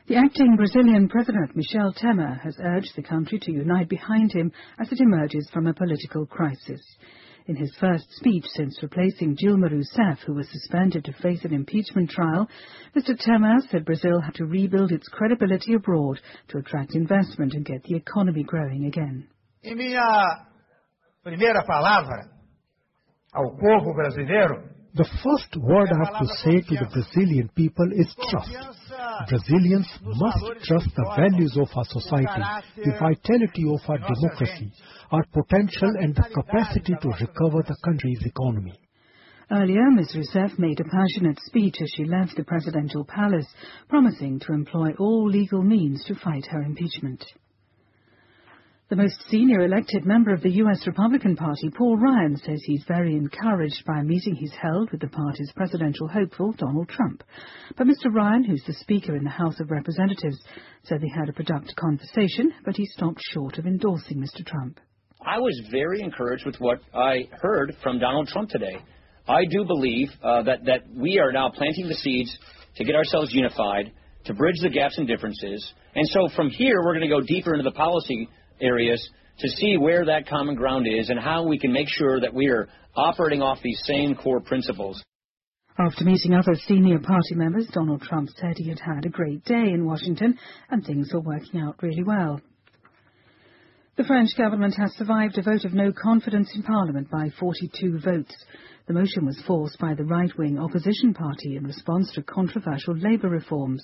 The acting Brazilian President, Michel Temer, has urged the country to unite behind him as it emerges from a political crisis. In his first speech since replacing Dilma Rousseff, who was suspended to face an impeachment trial, Mr. Temer said Brazil had to rebuild its credibility abroad to attract investment and get the economy growing again. Em minha primeira palavra ao povo brasileiro, the first word I have to say to the Brazilian people is trust. Brazilians must trust the values of our society, the vitality of our democracy, our potential and the capacity to recover the country's economy. Earlier, Ms. Rousseff made a passionate speech as she left the presidential palace, promising to employ all legal means to fight her impeachment. The most senior elected member of the U.S. Republican Party, Paul Ryan, says he's very encouraged by a meeting he's held with the party's presidential hopeful, Donald Trump. But Mr. Ryan, who's the Speaker in the House of Representatives, said they had a productive conversation, but he stopped short of endorsing Mr. Trump. I was very encouraged with what I heard from Donald Trump today. I do believe that we are now planting the seeds to get ourselves unified, to bridge the gaps and differences. And so from here, we're going to go deeper into the policy areas to see where that common ground is and how we can make sure that we are operating off these same core principles. After meeting other senior party members, Donald Trump said he had had a great day in Washington and things were working out really well. The French government has survived a vote of no confidence in Parliament by 42 votes. The motion was forced by the right-wing opposition party in response to controversial labour reforms.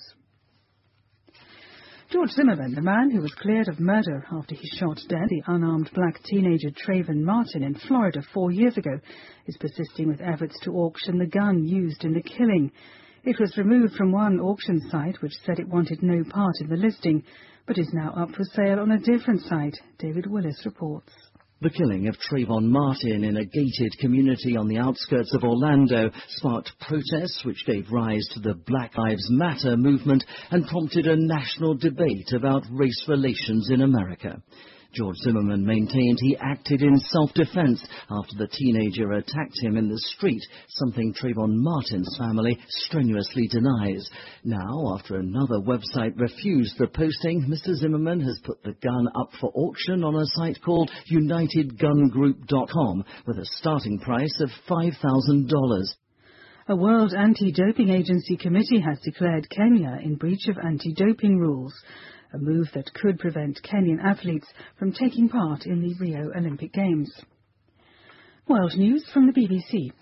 George Zimmerman, the man who was cleared of murder after he shot dead the unarmed black teenager Trayvon Martin in Florida 4 years ago, is persisting with efforts to auction the gun used in the killing. It was removed from one auction site which said it wanted no part in the listing, but is now up for sale on a different site. David Willis reports. The killing of Trayvon Martin in a gated community on the outskirts of Orlando sparked protests which gave rise to the Black Lives Matter movement and prompted a national debate about race relations in America. George Zimmerman maintained he acted in self-defense after the teenager attacked him in the street, something Trayvon Martin's family strenuously denies. Now, after another website refused the posting, Mr. Zimmerman has put the gun up for auction on a site called UnitedGunGroup.com with a starting price of $5,000. A World Anti-Doping Agency committee has declared Kenya in breach of anti-doping rules, a move that could prevent Kenyan athletes from taking part in the Rio Olympic Games. World News from the BBC.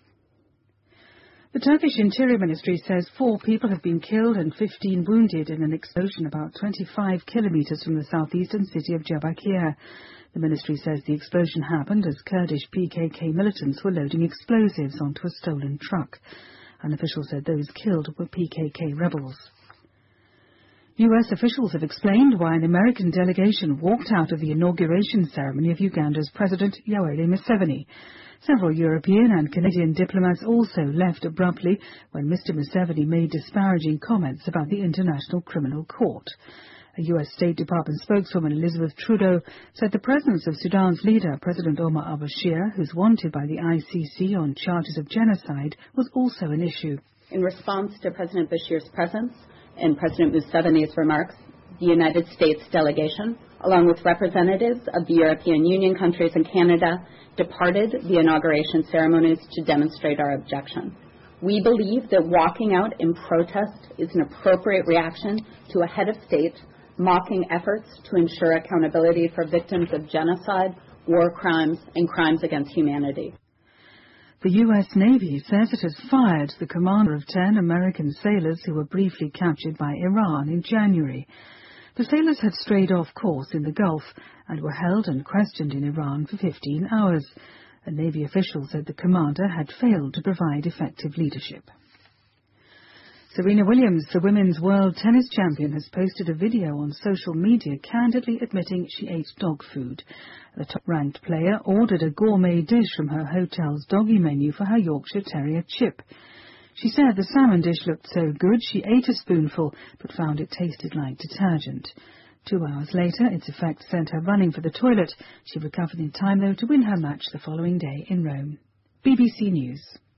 The Turkish Interior Ministry says 4 people have been killed and 15 wounded in an explosion about 25 kilometres from the southeastern city of Diyarbakir. The ministry says the explosion happened as Kurdish PKK militants were loading explosives onto a stolen truck. An official said those killed were PKK rebels. U.S. officials have explained why an American delegation walked out of the inauguration ceremony of Uganda's President Yoweri Museveni. Several European and Canadian diplomats also left abruptly when Mr. Museveni made disparaging comments about the International Criminal Court. A U.S. State Department spokeswoman, Elizabeth Trudeau, said the presence of Sudan's leader, President Omar al-Bashir, who's wanted by the ICC on charges of genocide, was also an issue. In response to President Bashir's presence and President Museveni's remarks, the United States delegation, along with representatives of the European Union countries and Canada, departed the inauguration ceremonies to demonstrate our objection. We believe that walking out in protest is an appropriate reaction to a head of state mocking efforts to ensure accountability for victims of genocide, war crimes, and crimes against humanity. The U.S. Navy says it has fired the commander of 10 American sailors who were briefly captured by Iran in January. The sailors had strayed off course in the Gulf and were held and questioned in Iran for 15 hours. A Navy official said the commander had failed to provide effective leadership. Serena Williams, the women's world tennis champion, has posted a video on social media candidly admitting she ate dog food. The top-ranked player ordered a gourmet dish from her hotel's doggy menu for her Yorkshire Terrier Chip. She said the salmon dish looked so good she ate a spoonful but found it tasted like detergent. 2 hours later, its effect sent her running for the toilet. She recovered in time, though, to win her match the following day in Rome. BBC News.